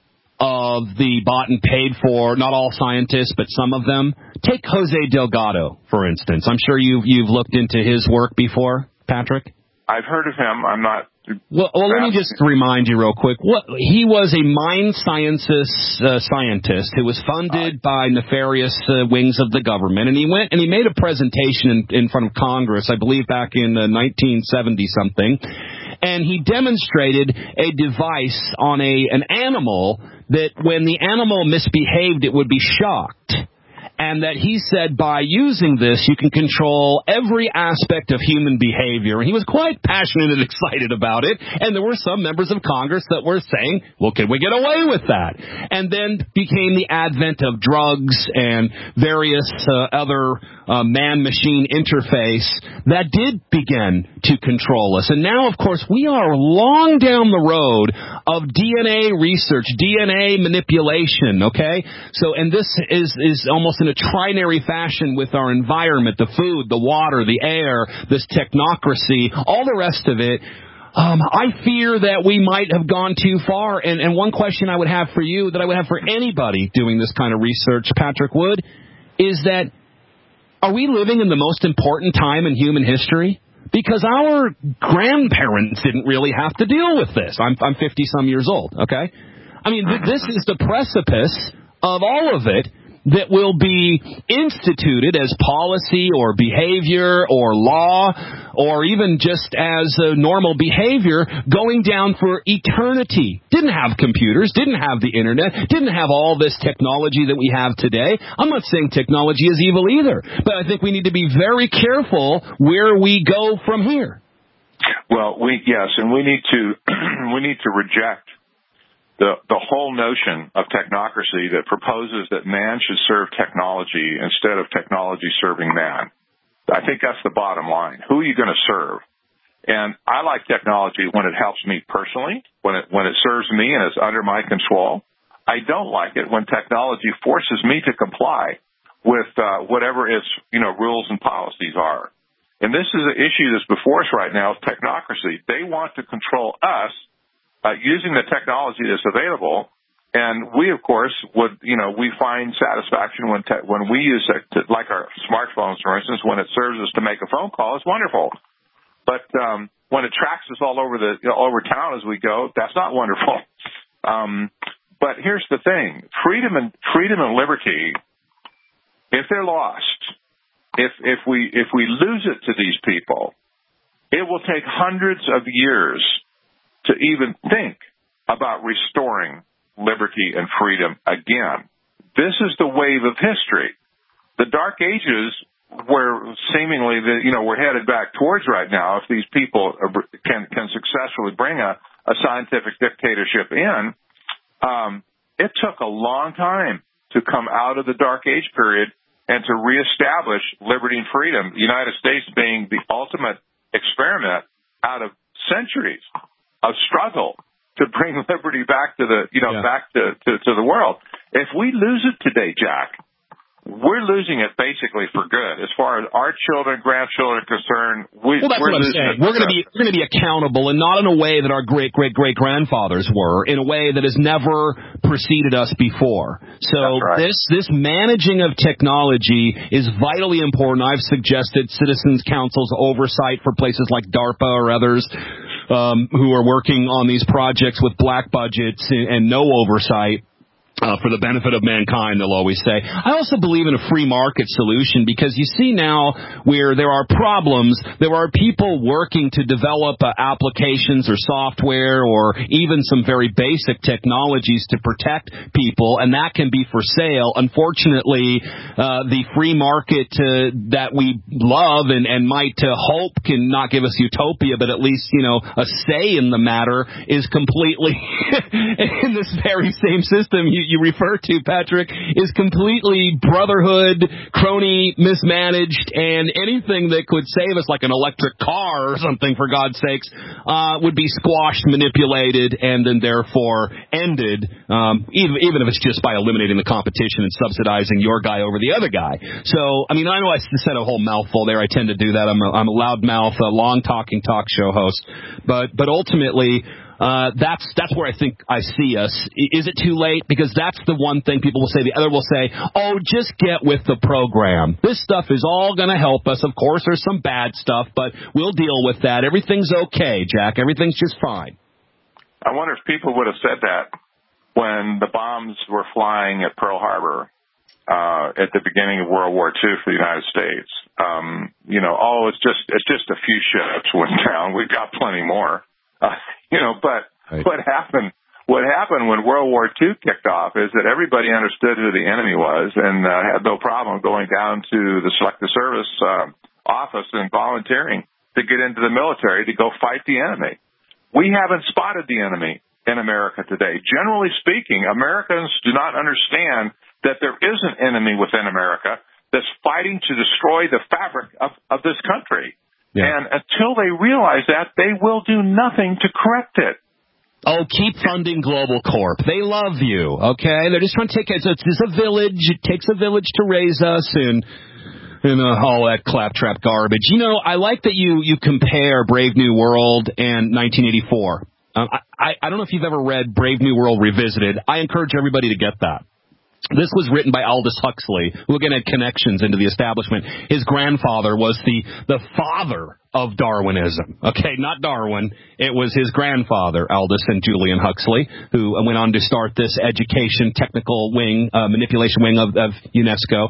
of the bought and paid for, not all scientists, but some of them. Take Jose Delgado, for instance. I'm sure you've, you've looked into his work before, Patrick. I've heard of him. I'm not... Well, well let me just remind you real quick. What, he was a mind sciences uh, scientist who was funded by nefarious uh, wings of the government, and he went and he made a presentation in, in front of Congress, I believe back in uh, nineteen seventy something, and he demonstrated a device on a an animal that when the animal misbehaved, it would be shocked. And that he said by using this, you can control every aspect of human behavior. And he was quite passionate and excited about it. And there were some members of Congress that were saying, well, can we get away with that? And then became the advent of drugs and various uh, other uh, man-machine interface that did begin to control us. And now, of course, we are long down the road of D N A research, D N A manipulation, okay? So, and this is, is almost in a trinary fashion with our environment, the food, the water, the air, this technocracy, all the rest of it. Um, I fear that we might have gone too far. And, and one question I would have for you, that I would have for anybody doing this kind of research, Patrick Wood, is that are we living in the most important time in human history? Because our grandparents didn't really have to deal with this. I'm, I'm fifty-some years old, okay? I mean, th- this is the precipice of all of it that will be instituted as policy or behavior or law or even just as a normal behavior going down for eternity. Didn't have computers, didn't have the internet, didn't have all this technology that we have today. I'm not saying technology is evil either, but I think we need to be very careful where we go from here. Well, we yes, and we need to we need to reject The, the whole notion of technocracy that proposes that man should serve technology instead of technology serving man. I think that's the bottom line. Who are you going to serve? And I like technology when it helps me personally, when it, when it serves me and is under my control. I don't like it when technology forces me to comply with uh, whatever its, you know, rules and policies are. And this is an issue that's before us right now, technocracy. They want to control us uh, using the technology that's available. And we, of course, would, you know, we find satisfaction when te- when we use it, to, like our smartphones, for instance, when it serves us to make a phone call, it's wonderful. But um, when it tracks us all over the, you know, over town as we go, that's not wonderful. Um, but here's the thing: freedom and freedom and liberty, if they're lost, if if we if we lose it to these people, it will take hundreds of years to even think about restoring liberty and freedom again. This is the wave of history. The Dark Ages, where seemingly the, you know, we're headed back towards right now, if these people can can successfully bring a, a scientific dictatorship in, um, it took a long time to come out of the Dark Age period and to reestablish liberty and freedom, the United States being the ultimate experiment out of centuries of struggle to bring liberty back to the, you know, yeah. back to, to, to the world. If we lose it today, Jack, we're losing it basically for good. As far as our children, grandchildren are concerned, we, well, that's we're what I'm losing saying. it. We're going to be we're going to be accountable, and not in a way that our great great great grandfathers were, in a way that has never preceded us before. So right. this this managing of technology is vitally important. I've suggested Citizens Council's oversight for places like DARPA or others um, who are working on these projects with black budgets and, and no oversight. Uh, for the benefit of mankind, they'll always say. I also believe in a free market solution, because you see now where there are problems, there are people working to develop uh, applications or software or even some very basic technologies to protect people, and that can be for sale. Unfortunately, uh, the free market uh, that we love and, and might uh, hope can not give us utopia, but at least, you know, a say in the matter, is completely in this very same system you you refer to, Patrick, is completely brotherhood, crony, mismanaged, and anything that could save us, like an electric car or something, for God's sakes, uh, would be squashed, manipulated, and then therefore ended, um, even, even if it's just by eliminating the competition and subsidizing your guy over the other guy. So, I mean, I know I said a whole mouthful there. I tend to do that. I'm a, I'm a loudmouth, a long-talking talk show host. But, but ultimately, Uh, that's that's where I think I see us. Is it too late? Because that's the one thing people will say. The other will say, oh, just get with the program. This stuff is all going to help us. Of course, there's some bad stuff, but we'll deal with that. Everything's okay, Jack. Everything's just fine. I wonder if people would have said that when the bombs were flying at Pearl Harbor uh, at the beginning of World War Two for the United States. Um, you know, oh, it's just it's just a few ships went down. We've got plenty more. Uh, you know, but right. what happened, what happened when World War Two kicked off is that everybody understood who the enemy was and uh, had no problem going down to the Selective Service uh, office and volunteering to get into the military to go fight the enemy. We haven't spotted the enemy in America today. Generally speaking, Americans do not understand that there is an enemy within America that's fighting to destroy the fabric of, of this country. Yeah. And until they realize that, they will do nothing to correct it. Oh, keep funding Global Corp. They love you, okay? They're just trying to take it. It's, it's a village. It takes a village to raise us, and and uh, all that claptrap garbage. You know, I like that you, you compare Brave New World and nineteen eighty-four. Um, I, I don't know if you've ever read Brave New World Revisited. I encourage everybody to get that. This was written by Aldous Huxley, who again had connections into the establishment. His grandfather was the, the father of Darwinism. Okay, not Darwin. It was his grandfather, Aldous and Julian Huxley, who went on to start this education technical wing, uh, manipulation wing of, of UNESCO.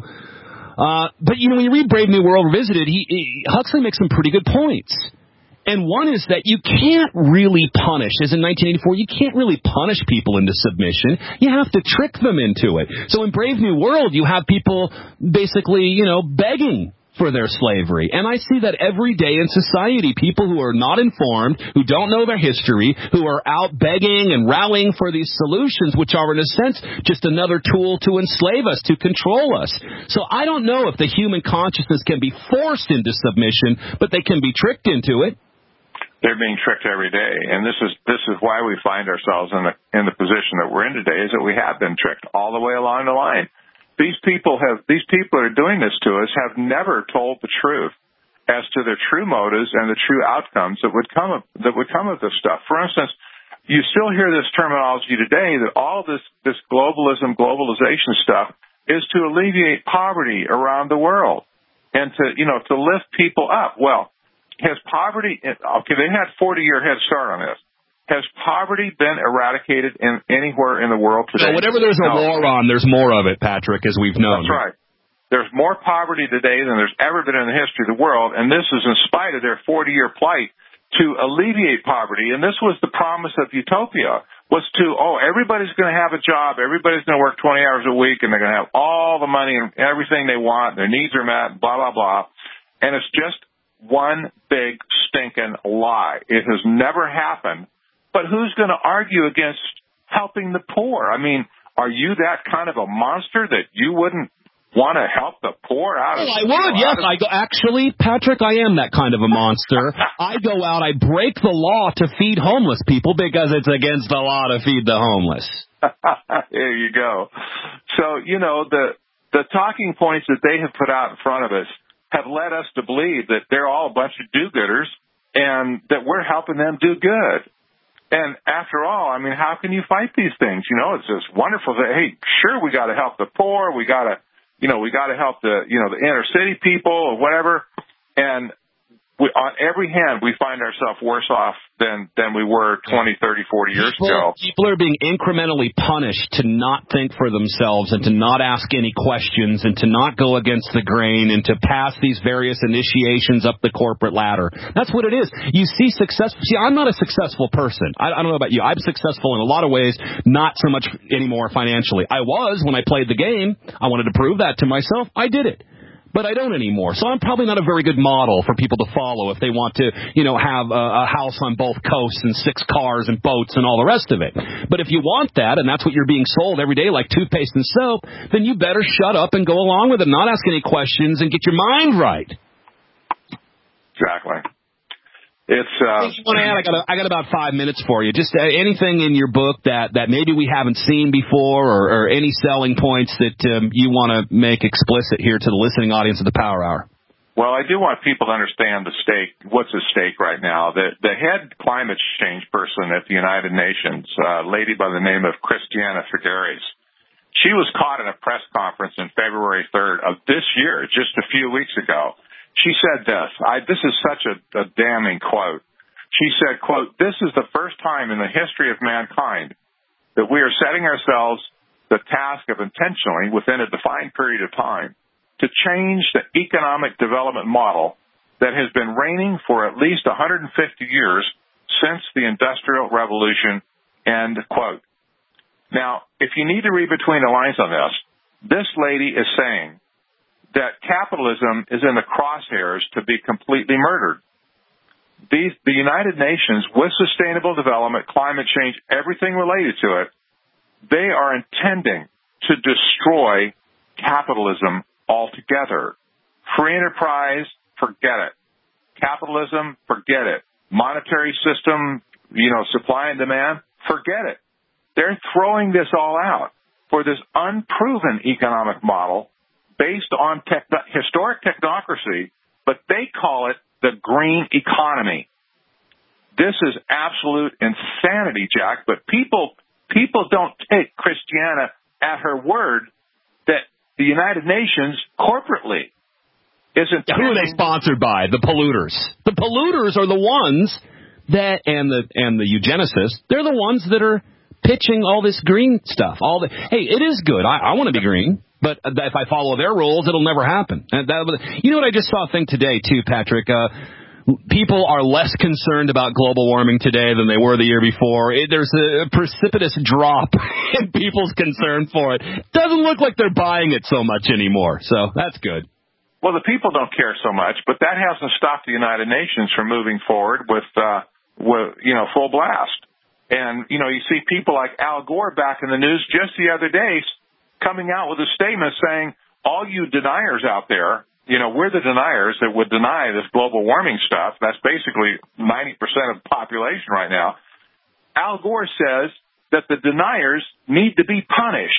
Uh, but, you know, when you read Brave New World Revisited, he, he, Huxley makes some pretty good points. And one is that you can't really punish, as in nineteen eighty-four, you can't really punish people into submission. You have to trick them into it. So in Brave New World, you have people basically, you know, begging for their slavery. And I see that every day in society. People who are not informed, who don't know their history, who are out begging and rallying for these solutions, which are, in a sense, just another tool to enslave us, to control us. So I don't know if the human consciousness can be forced into submission, but they can be tricked into it. They're being tricked every day, and this is this is why we find ourselves in the in the position that we're in today, is that we have been tricked all the way along the line. these people have these people that are doing this to us have never told the truth as to their true motives and the true outcomes that would come of, that would come of this stuff. For instance, you still hear this terminology today that all this this globalism, globalization stuff is to alleviate poverty around the world and to you know to lift people up. Well, has poverty? Okay, they had forty year head start on this. Has poverty been eradicated in anywhere in the world today? So whatever there's a no. war on, there's more of it, Patrick, as we've known. That's right. There's more poverty today than there's ever been in the history of the world, and this is in spite of their forty-year plight to alleviate poverty. And this was the promise of utopia, was to, oh, everybody's going to have a job, everybody's going to work twenty hours a week, and they're going to have all the money and everything they want, their needs are met, blah, blah, blah. And it's just one big stinking lie. It has never happened. But who's going to argue against helping the poor? I mean, are you that kind of a monster that you wouldn't want to help the poor out of? Oh, I would, yes. Of- I go, actually, Patrick, I am that kind of a monster. I go out, I break the law to feed homeless people because it's against the law to feed the homeless. There you go. So, you know, the the talking points that they have put out in front of us have led us to believe that they're all a bunch of do-gooders and that we're helping them do good. And after all, I mean, how can you fight these things? You know, it's just wonderful that, hey, sure, we got to help the poor. We got to, you know, we got to help the, you know, the inner city people or whatever. And we, on every hand, we find ourselves worse off than, than we were twenty, thirty, forty years people, ago. People are being incrementally punished to not think for themselves and to not ask any questions and to not go against the grain and to pass these various initiations up the corporate ladder. That's what it is. You see success. See, I'm not a successful person. I, I don't know about you. I'm successful in a lot of ways, not so much anymore financially. I was when I played the game. I wanted to prove that to myself. I did it. But I don't anymore. So I'm probably not a very good model for people to follow if they want to, you know, have a, a house on both coasts and six cars and boats and all the rest of it. But if you want that, and that's what you're being sold every day like toothpaste and soap, then you better shut up and go along with it, not ask any questions, and get your mind right. Exactly. It's. Uh, I got a, I got about five minutes for you. Just uh, anything in your book that, that maybe we haven't seen before, or, or any selling points that um, you want to make explicit here to the listening audience of the Power Hour. Well, I do want people to understand the stake. What's at stake right now? The the head climate change person at the United Nations, a lady by the name of Christiana Figueres. She was caught in a press conference on February third of this year, just a few weeks ago. She said this. I, this is such a, a damning quote. She said, quote, "This is the first time in the history of mankind that we are setting ourselves the task of intentionally, within a defined period of time, to change the economic development model that has been reigning for at least one hundred fifty years since the Industrial Revolution," end quote. Now, if you need to read between the lines on this, this lady is saying that capitalism is in the crosshairs to be completely murdered. These, the United Nations, with sustainable development, climate change, everything related to it, they are intending to destroy capitalism altogether. Free enterprise, forget it. Capitalism, forget it. Monetary system, you know, supply and demand, forget it. They're throwing this all out for this unproven economic model based on tech, historic technocracy, but they call it the green economy. This is absolute insanity, Jack, but people people don't take Christiana at her word that the United Nations corporately is intending... Who are they sponsored by? The polluters. The polluters are the ones that, and the and the eugenicists, they're the ones that are pitching all this green stuff. All the Hey, it is good. I, I want to be green. But if I follow their rules, it'll never happen. And that, you know what I just saw a thing today, too, Patrick? Uh, people are less concerned about global warming today than they were the year before. It, there's a precipitous drop in people's concern for it. Doesn't look like they're buying it so much anymore. So that's good. Well, the people don't care so much, but that hasn't stopped the United Nations from moving forward with, uh, with you know, full blast. And, you know, you see people like Al Gore back in the news just the other day coming out with a statement saying, all you deniers out there, you know, we're the deniers that would deny this global warming stuff. That's basically ninety percent of the population right now. Al Gore says that the deniers need to be punished.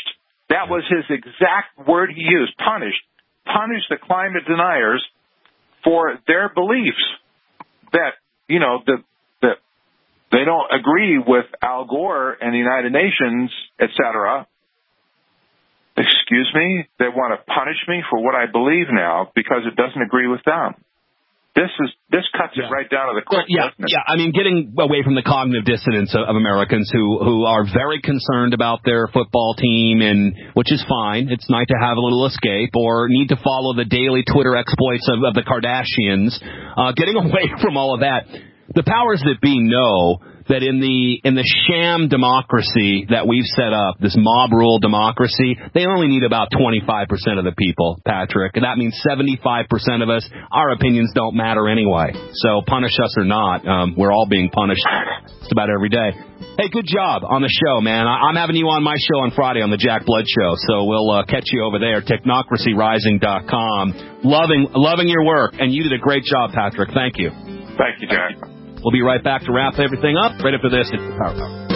That was his exact word he used, punish. Punish the climate deniers for their beliefs that, you know, the, the, they don't agree with Al Gore and the United Nations, et cetera. Excuse me? They want to punish me for what I believe now because it doesn't agree with them. This is this cuts yeah. it right down to the quick. Well, yeah, yeah. I mean, getting away from the cognitive dissonance of, of Americans who who are very concerned about their football team, and which is fine. It's nice to have a little escape, or need to follow the daily Twitter exploits of, of the Kardashians. Uh, getting away from all of that, the powers that be know that in the in the sham democracy that we've set up, this mob rule democracy, they only need about twenty-five percent of the people, Patrick. And that means seventy-five percent of us, our opinions don't matter anyway. So punish us or not, um, we're all being punished just about every day. Hey, good job on the show, man. I- I'm having you on my show on Friday on the Jack Blood Show, so we'll uh, catch you over there, technocracy rising dot com. Loving, loving your work, and you did a great job, Patrick. Thank you. Thank you, Jack. We'll be right back to wrap everything up. Right after this, it's the Power Hour.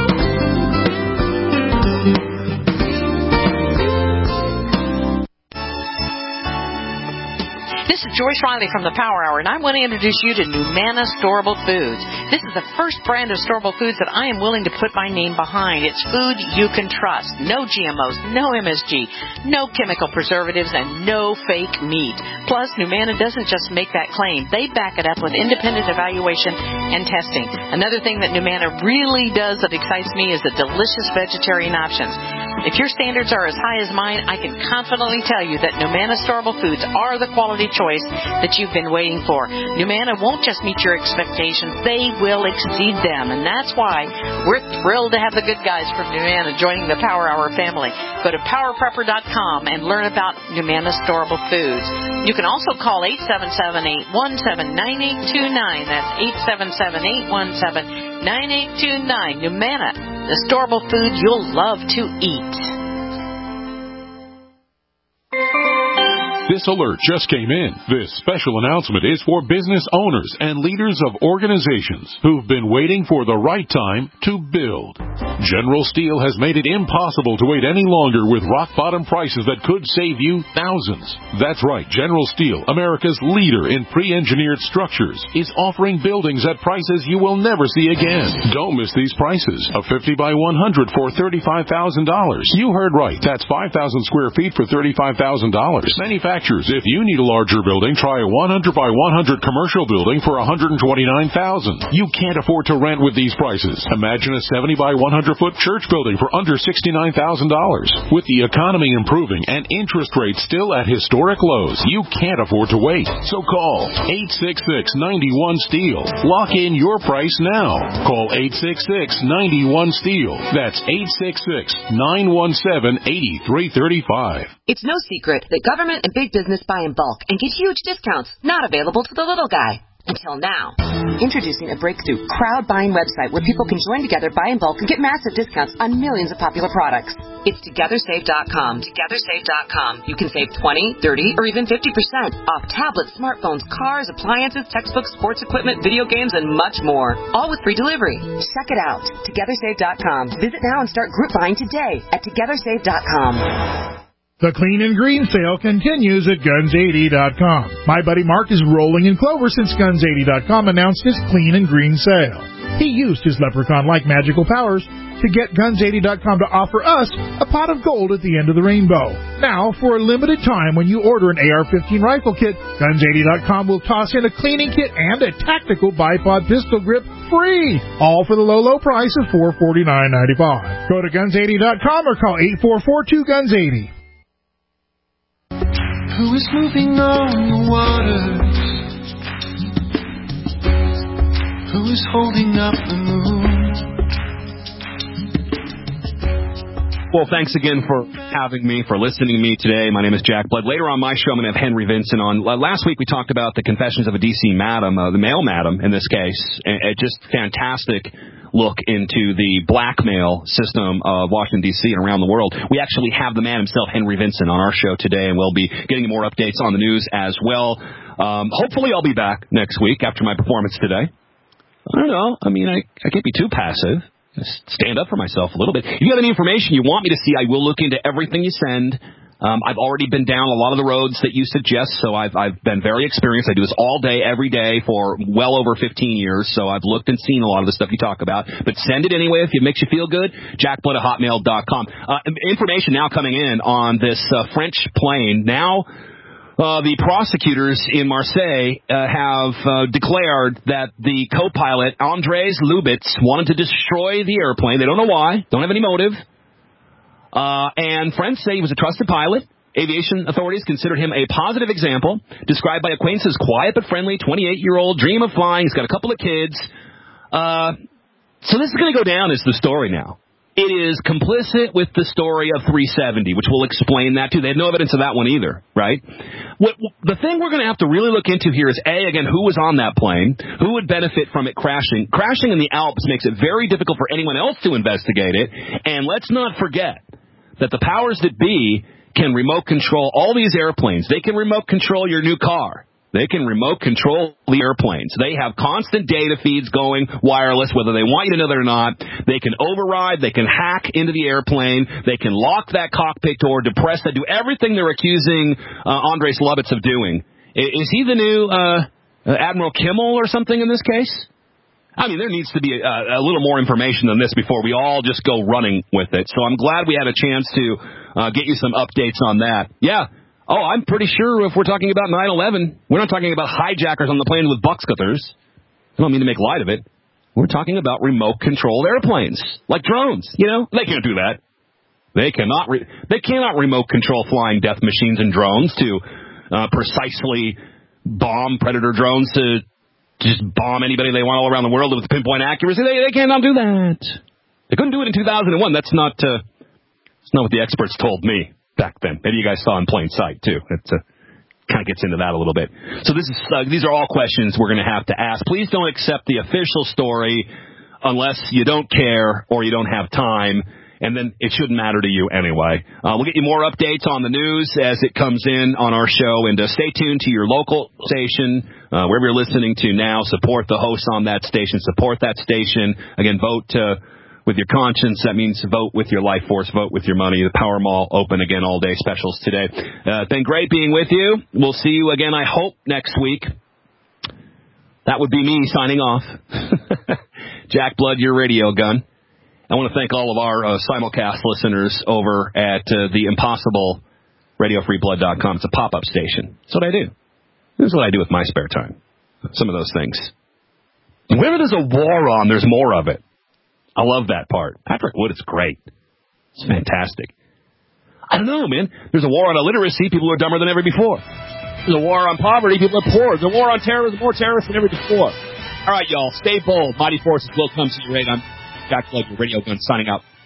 This is Joyce Riley from the Power Hour, and I want to introduce you to Numana Storable Foods. This is the first brand of storable foods that I am willing to put my name behind. It's food you can trust. No G M Os, no M S G, no chemical preservatives, and no fake meat. Plus, Numana doesn't just make that claim. They back it up with independent evaluation and testing. Another thing that Numana really does that excites me is the delicious vegetarian options. If your standards are as high as mine, I can confidently tell you that Numana Storable Foods are the quality choice that you've been waiting for. Numana won't just meet your expectations, they will exceed them. And that's why we're thrilled to have the good guys from Numana joining the Power Hour family. Go to power prepper dot com and learn about Numana Storable Foods. You can also call eight seven seven, eight one seven, nine eight two nine. That's eight seven seven, eight one seven, nine eight two nine. Numana, the storable food you'll love to eat. This alert just came in. This special announcement is for business owners and leaders of organizations who've been waiting for the right time to build. General Steel has made it impossible to wait any longer with rock-bottom prices that could save you thousands. That's right, General Steel, America's leader in pre-engineered structures, is offering buildings at prices you will never see again. Don't miss these prices. A fifty by one hundred for thirty-five thousand dollars. You heard right. That's five thousand square feet for thirty-five thousand dollars. Manufactured. If you need a larger building, try a one hundred by one hundred commercial building for one hundred twenty-nine thousand dollars. You can't afford to rent with these prices. Imagine a seventy by one hundred foot church building for under sixty-nine thousand dollars. With the economy improving and interest rates still at historic lows, you can't afford to wait. So call eight six six, nine one, STEEL. Lock in your price now. Call eight six six, nine one, STEEL. That's eight six six, nine one seven, eight three three five. It's no secret that government and big business buy in bulk and get huge discounts not available to the little guy. Until now. Introducing a breakthrough crowd buying website where people can join together, buy in bulk, and get massive discounts on millions of popular products. It's together save dot com. together save dot com. You can save twenty, thirty, or even fifty percent off tablets, smartphones, cars, appliances, textbooks, sports equipment, video games, and much more. All with free delivery. Check it out. together save dot com. Visit now and start group buying today at together save dot com. The Clean and Green sale continues at guns eighty dot com. My buddy Mark is rolling in clover since guns eighty dot com announced his Clean and Green sale. He used his leprechaun-like magical powers to get guns eighty dot com to offer us a pot of gold at the end of the rainbow. Now, for a limited time, when you order an A R fifteen rifle kit, guns eighty dot com will toss in a cleaning kit and a tactical bipod pistol grip free, all for the low, low price of four hundred forty-nine ninety-five. Go to guns eighty dot com or call eight four four, two guns eighty. Who is moving on the waters? Who is holding up the moon? Well, thanks again for having me, for listening to me today. My name is Jack Blood. Later on my show, I'm going to have Henry Vincent on. Last week we talked about the Confessions of a D C Madam, uh, the male madam in this case. It, just fantastic look into the blackmail system of Washington, D C and around the world. We actually have the man himself, Henry Vincent, on our show today, and we'll be getting more updates on the news as well. Um, hopefully I'll be back next week after my performance today. I don't know. I mean, I, I can't be too passive. stand up for myself a little bit. If you have any information you want me to see, I will look into everything you send. Um, I've already been down a lot of the roads that you suggest, so I've, I've been very experienced. I do this all day, every day for well over fifteen years, so I've looked and seen a lot of the stuff you talk about. But send it anyway if it makes you feel good, jack blood at hotmail dot com. Uh, information now coming in on this uh, French plane. Now uh, the prosecutors in Marseille uh, have uh, declared that the co-pilot, Andres Lubitz, wanted to destroy the airplane. They don't know why, don't have any motive. Uh, and friends say he was a trusted pilot. Aviation authorities considered him a positive example, described by acquaintances quite but friendly, twenty-eight-year-old, dream of flying. He's got a couple of kids. Uh, so this is going to go down as the story now. It is complicit with the story of three seventy, which will explain that, too. They had no evidence of that one either, right? What, the thing we're going to have to really look into here is, A, again, who was on that plane, who would benefit from it crashing. Crashing in the Alps makes it very difficult for anyone else to investigate it, and let's not forget that the powers that be can remote control all these airplanes. They can remote control your new car. They can remote control the airplanes. They have constant data feeds going wireless, whether they want you to know that or not. They can override. They can hack into the airplane. They can lock that cockpit door, depress that, do everything they're accusing uh, Andres Lubitz of doing. Is he the new uh, Admiral Kimmel or something in this case? I mean, there needs to be a, a little more information than this before we all just go running with it. So I'm glad we had a chance to uh, get you some updates on that. Yeah. Oh, I'm pretty sure if we're talking about nine eleven, we're not talking about hijackers on the plane with buckscutters. I don't mean to make light of it. We're talking about remote-controlled airplanes, like drones. You know, they can't do that. They cannot. Re- they cannot remote control flying death machines and drones to uh, precisely bomb predator drones to just bomb anybody they want all around the world with pinpoint accuracy. They they cannot do that. They couldn't do it in two thousand one. That's not. Uh, that's not what the experts told me back then. Maybe you guys saw in plain sight too. It uh, kind of gets into that a little bit. So this is uh, these are all questions we're going to have to ask. Please don't accept the official story unless you don't care or you don't have time. And then it shouldn't matter to you anyway. Uh, we'll get you more updates on the news as it comes in on our show. And uh, stay tuned to your local station, uh, wherever you're listening to now. Support the hosts on that station. Support that station. Again, vote uh, with your conscience. That means vote with your life force. Vote with your money. The Power Mall open again all day specials today. Uh, been great being with you. We'll see you again, I hope, next week. That would be me signing off. Jack Blood, your radio gun. I want to thank all of our uh, simulcast listeners over at uh, the Impossible Radio Free Blood dot com. It's a pop-up station. That's what I do. This is what I do with my spare time. Some of those things. Whenever there's a war on, there's more of it. I love that part. Patrick Wood is great. It's fantastic. I don't know, man. There's a war on illiteracy. People are dumber than ever before. There's a war on poverty. People are poor. There's a war on terrorism. More terrorists than ever before. All right, y'all. Stay bold. Mighty forces will come to your aid. I'm Jack Blood, your radio gun, signing out.